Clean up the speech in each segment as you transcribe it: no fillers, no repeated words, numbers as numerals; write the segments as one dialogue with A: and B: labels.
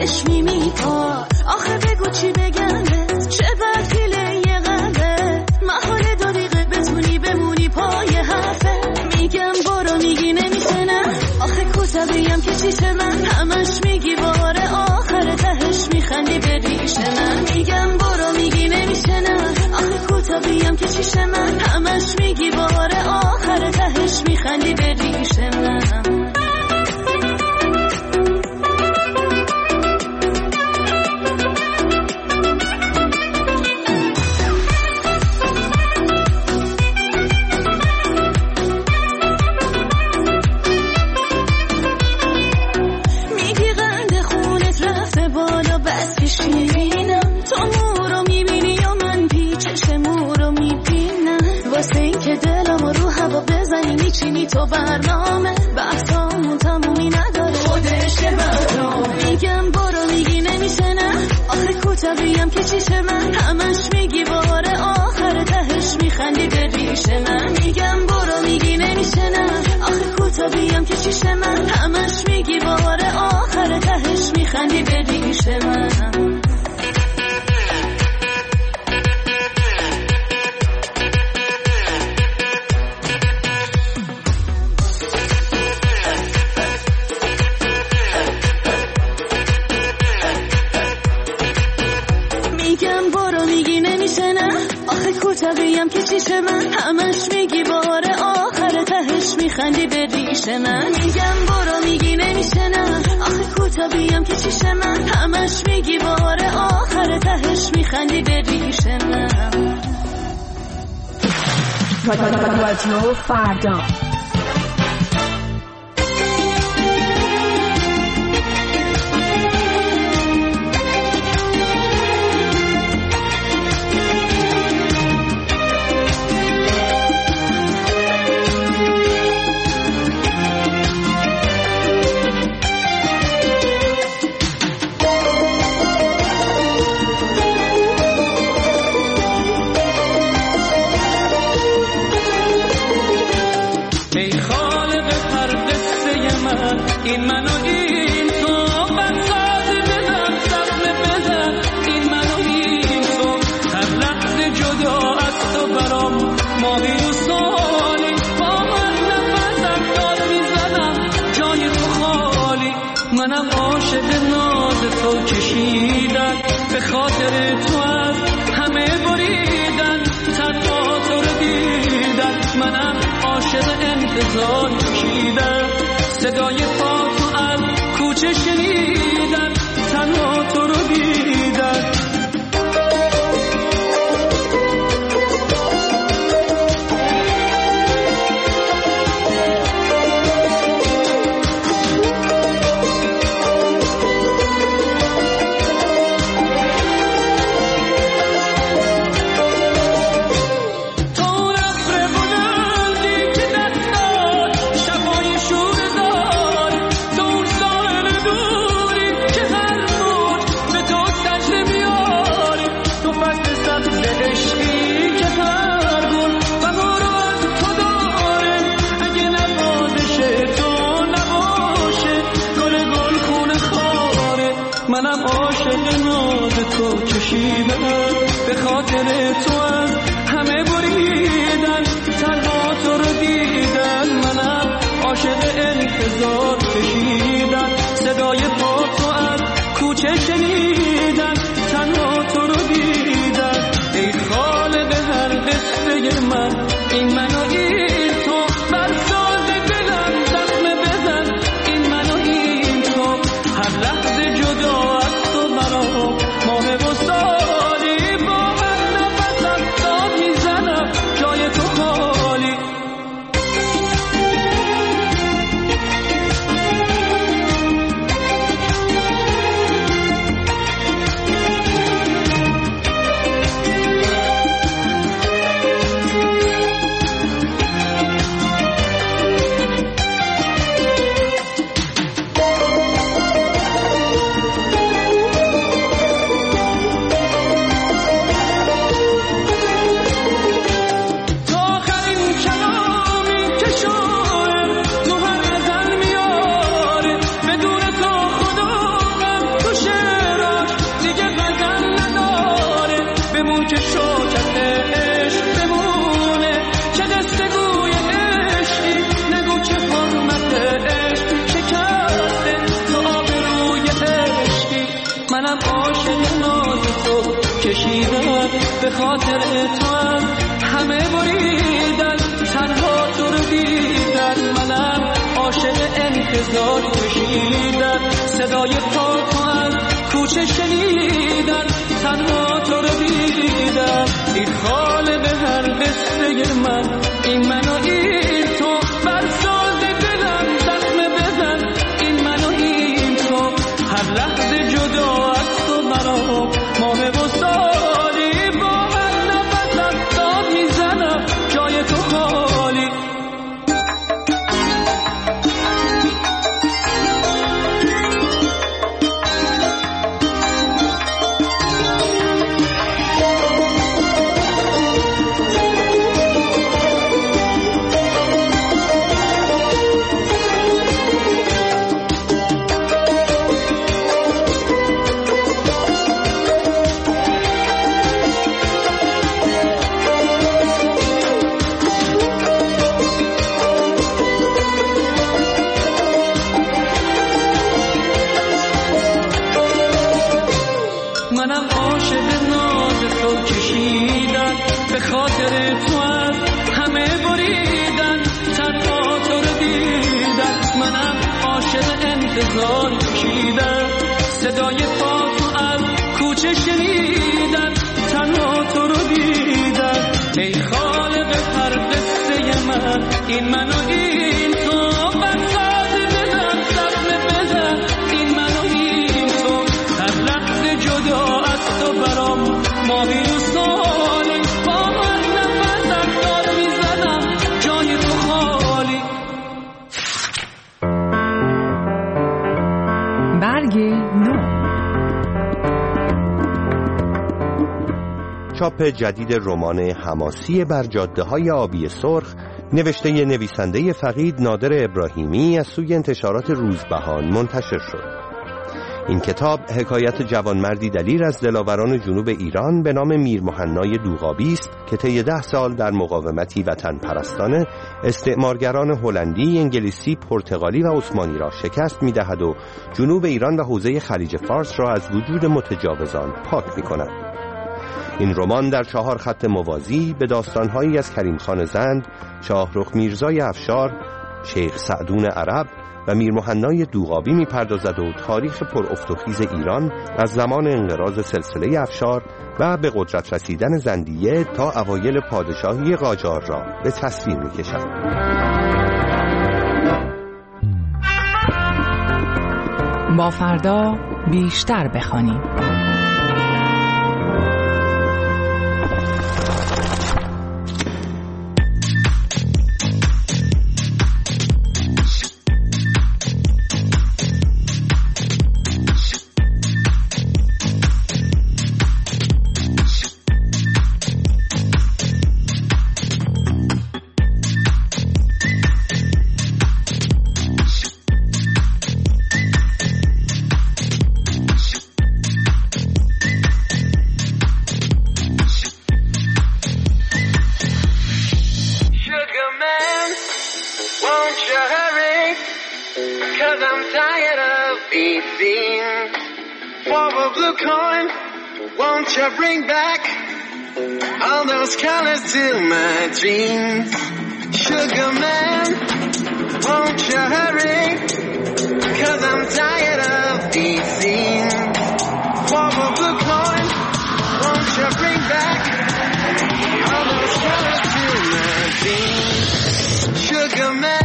A: چشمی میپار آخه بگو چی بگم چه بدفیله یه قلبه محاله دقیقه بتونی بمونی پای حرفه میگم برو میگی نمیشه نه آخه کوتاهیم که چیشه من همش میگی باره آخر تهش میخندی به ریشه من میگم برو میگی نمیشه نه آخه کوتاهیم که چیشه من همش میگی باره آخر تهش میخندی به ریشه من میچینی تو برنامه بحثامون تمومی نداره خودشه برنامه میگم برو میگی نمیشه نه آخه کوتاهیم که چیشه من همش میگی باره آخر تهش میخندی به ریشه من میگم برو میگی نمیشه نه آخه کوتاهیم که چیشه من همش میگی باره آخر تهش میخندی به ریشه من کوتاهیم که چیشه من همش میگی باره آخر تهش میخندی به ریشه من میگم برو میگی نمیشه نه آخه کوتاهیم که چیشه من همش میگی باره آخر تهش میخندی به ریشه من
B: رادیو فردا
C: این من و این تو بساز بزن زخم بزن این من و این تو هر لحظه جدا از تو برام ماهی و سالی با من نفسم داد میزنم جای تو خالی منم عاشق ناز تو کشیدن به خاطر تو از همه بریدن تنها تو رو دیدن منم عاشق انتظار کشیدن صدای پا تو از کوچه شنیدن تنها تو رو دیدن منم عاشق ناز تو کشیدم به خاطر تو از همه بریدن تنها تو رو دیدن منم عاشق انتظار کشیدن صدای پا تو از کوچه شنیدن تنها تو رو دیدن ای خالق هر قصه من این من و این تو برساز دلم زخم بزن این من و این تو هر لحظه جدا از تو برام ماه و سالی با هر نفسم داد میزنم جای تو خالی کشیدن به خاطر تو هم همه بریدن تنها تو رو دیدن منم عاشق انتظار کشیدن صدای پا تو از کوچه شنیدن تنها تو رو دیدن این خالق هر قصه من این من و این تو برساز دلم زخم بزن این من و این تو هر لحظه جدا از تو برام ماه و سالی با هر نفسم داد میزنم جای تو خالی منم عاشق ناز تو کشیدن به خاطر تو از همه بریدن تنها تو رو دیدن منم عاشق انتظار کشیدن صدای پا تو از کوچه شنیدن تنها تو رو دیدن ای خالق هر قصه من این من و این تو بساز بزن زخم بزن این من و این تو هر لحظه جدا از تو برام ماهی و سالی با هر نفسم دار میزنم جای تو خالی
B: برگ نو
D: چاپ جدید رمان حماسی بر جاده‌های آبی سرخ نوشته نویسنده فقید نادر ابراهیمی از سوی انتشارات روزبهان منتشر شد. این کتاب حکایت جوانمردی دلیر از دلاوران جنوب ایران به نام میر مهنای دوغابی است که طی 10 سال در مقاومتی وطن پرستانه استعمارگران هلندی، انگلیسی، پرتغالی و عثمانی را شکست می‌دهد و جنوب ایران و حوزه خلیج فارس را از وجود متجاوزان پاک می‌کند. این رمان در 4 خط موازی به داستان‌هایی از کریم خان زند، شاهرخ میرزای افشار، شیخ سعدون عرب و میر مهنای دوغابی می‌پردازد و تاریخ پر افت و خیز ایران از زمان انقراض سلسله افشار و به قدرت رسیدن زندیه تا اوایل پادشاهی قاجار را به تصویر می‌کشد.
B: با فردا بیشتر بخوانیم.
E: Bring back all those colors to my dreams. Sugar man, won't you hurry? 'Cause I'm tired of these scenes. For a blue coin, won't you bring back all those colors to my dreams? Sugar man.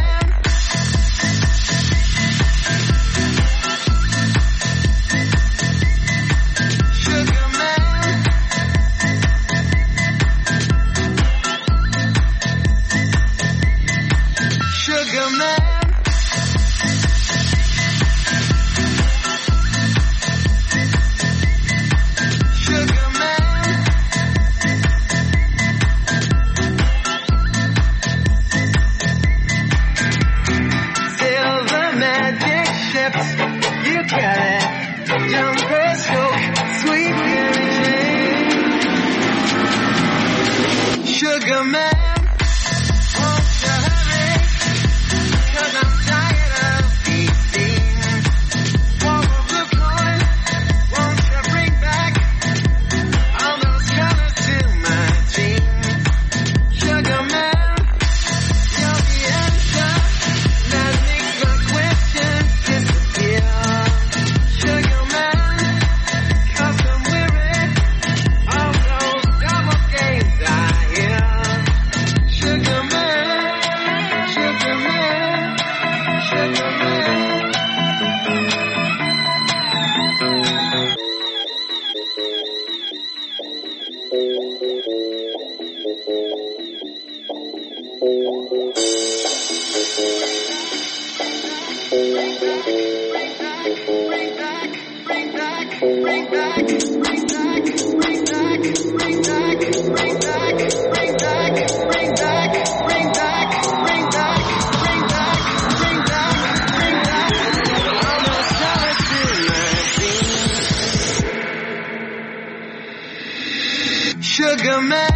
E: Sugar man.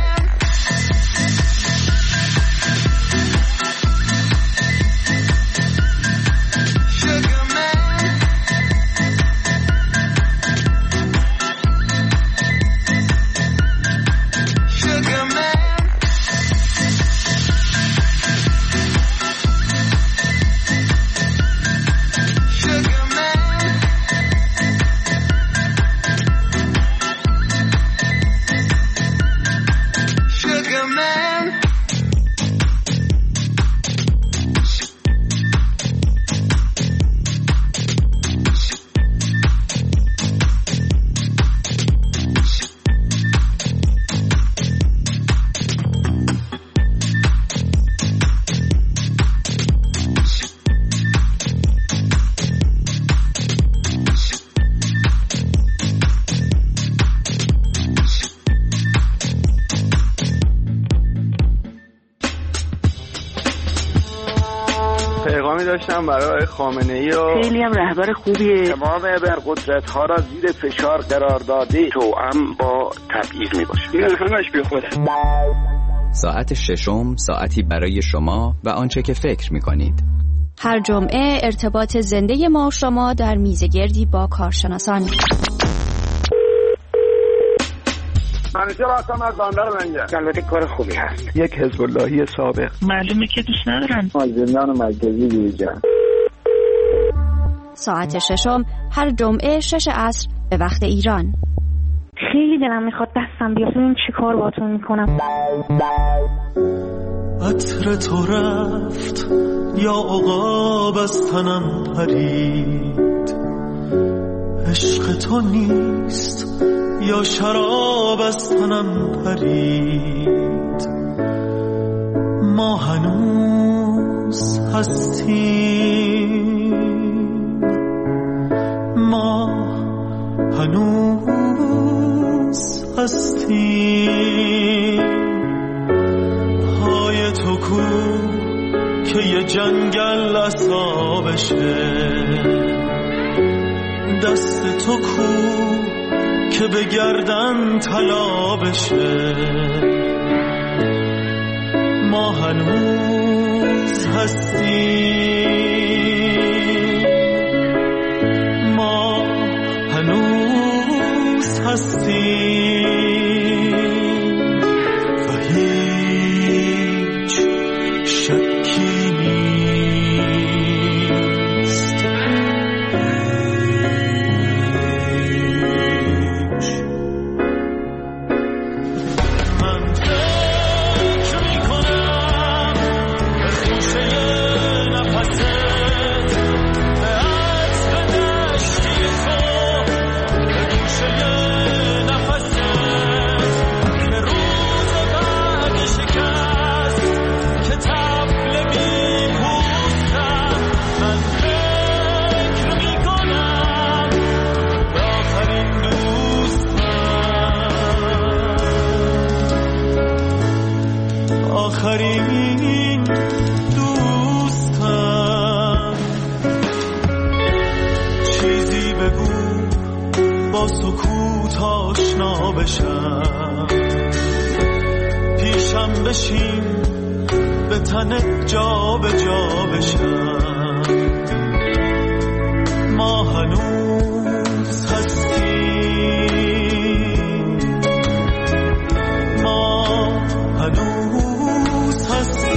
F: پیغامی داشتم برای خامنه‌ای و
G: خیلی هم رهبر خوبیه.
F: تمام ابرقدرت‌ها را زیر فشار قرار داده توأم با تبعیض میباشه. این همش بی خوده.
H: ساعت ششم ساعتی برای شما و آنچه که فکر میکنید.
I: هر جمعه ارتباط زنده ما و شما در میزگردی با کارشناسان.
F: منیجر هستم از بندر منجر. البته کار خوبی هست. یک حزب اللهی سابق.
G: معلومه که دوست ندارن.
F: از زندان مرکزی بیرون.
I: ساعت ششم هر جمعه 6 عصر به وقت ایران.
G: خیلی دلم میخواد دستم بیاد. این چی کار باتون میکنم؟
C: عطر تو رفت یا عقاب از تنم پرید، عشق تو نیست یا شراب از تنم پرید. ما هنوز هستیم، ما هنوز هستیم. پای تو کو که یه جنگل اصابشه، دست تو کو که به گردن طلا بشه. ما هنوز هستیم، ما هنوز هستیم و هیچ شکی نیست. آخرین دوستم، چیزی بگو با سکوت آشنا بشم. پیشم بشین به تنت جا به جا بشم. ما هنوز هستیم، ما هنوز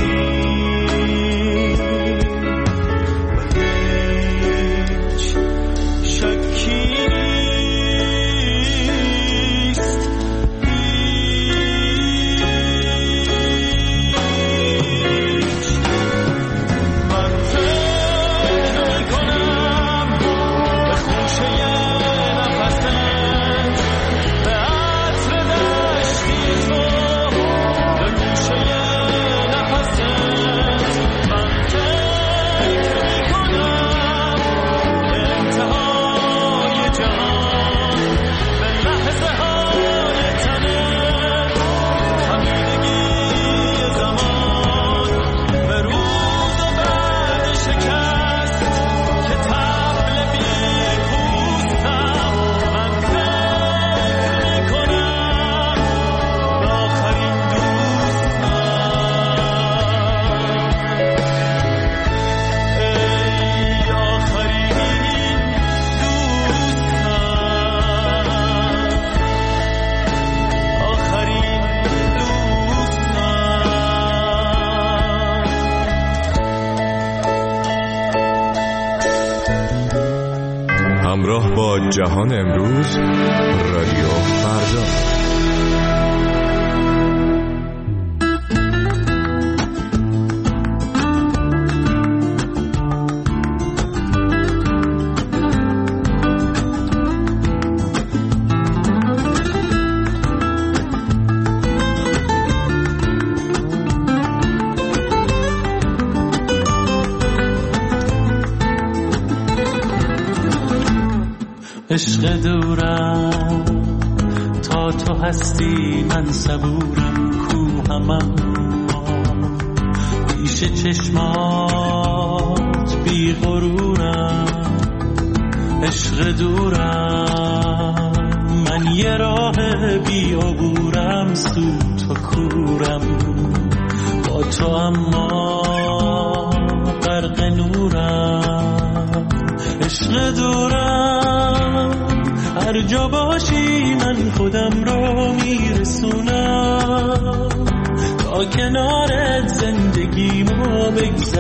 C: هستیم و هیچ شکی نیست. من فکر میکنم به خوشه
J: با جهان امروز، رادیو فردا.
C: عشق دورم تا تو هستی من صبورم کوهم اما پیش چشمات بی غرورم. عشق دورم من یه راه بی عبورم سو تو کورم با تو اما غرق نورم. عشق دورم هر جا باشی من خودم رو میرسونم تا کنارت زندگیمو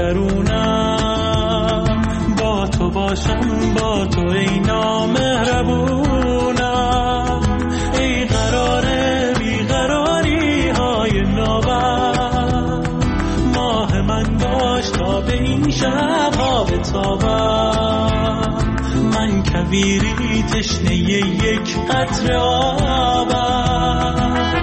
C: بگذرونم. با تو باشم با تو ای نامهربونم، ای قراره بیقراری های نابم. ماه من باش تا به این شب ها بتابم، من کویری تشنه یک قطره آبم.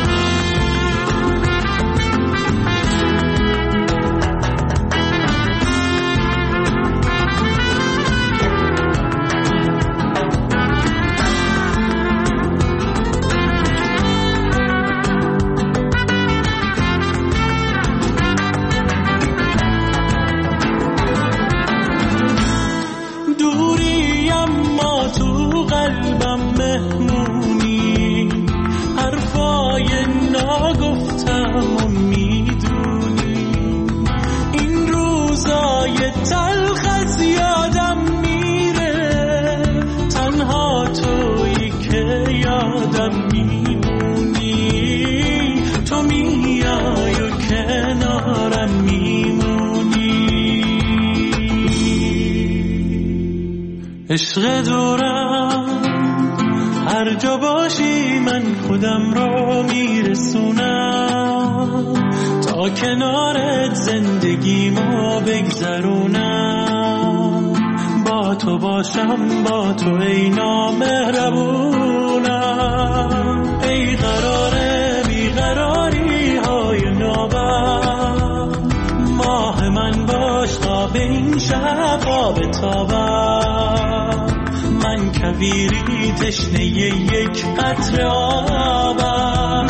C: عشق دورم هر جا باشی من خودم رو میرسونم تا کنارت زندگیمو بگذرونم. با تو باشم با تو ای نامهربونم، ای قراره بیقراری های نابم. ماه من باش تا به این شب ها بتابم، من کویری تشنه یک قطره آبم.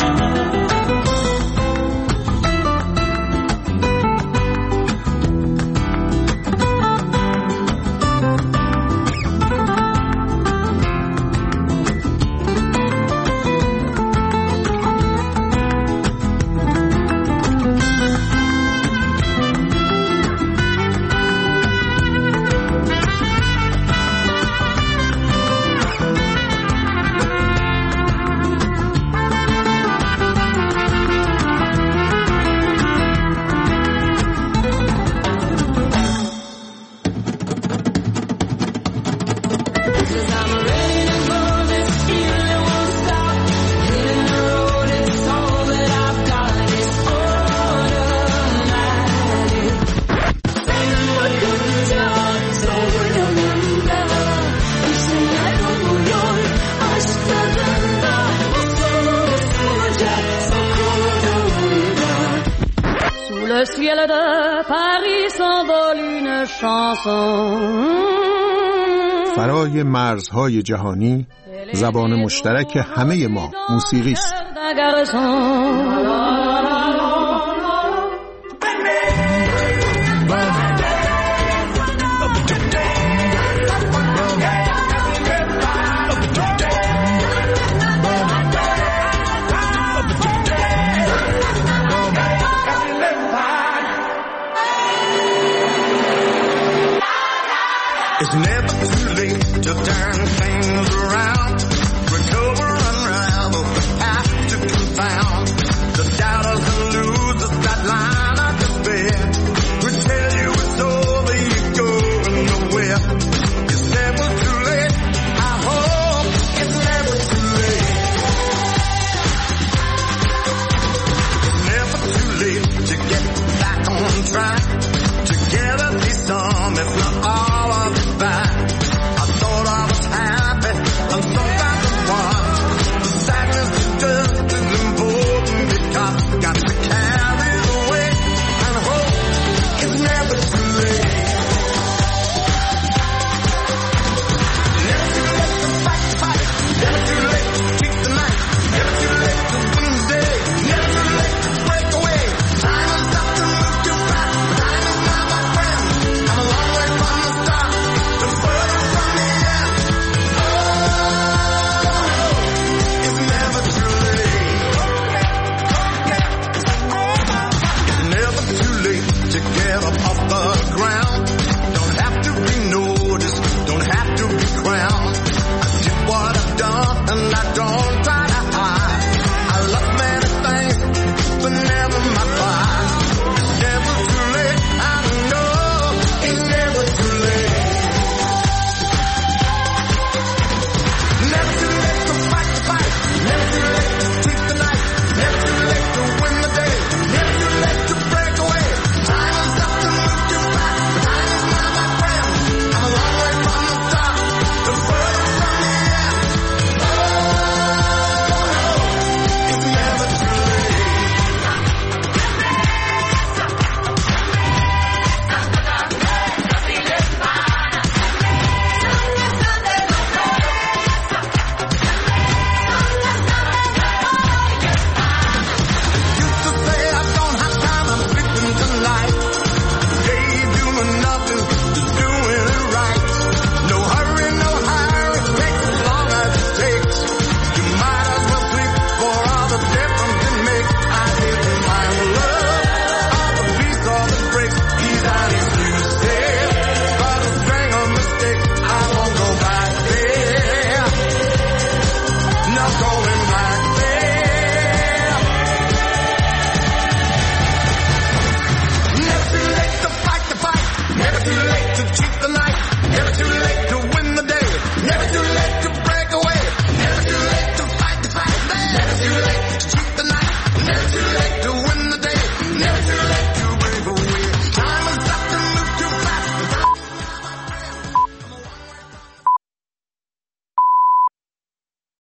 K: فرای مرزهای جهانی، زبان مشترک همه ما موسیقی است.
E: It's never too late to turn things around, recover, unravel the past to confound the doubt and I don't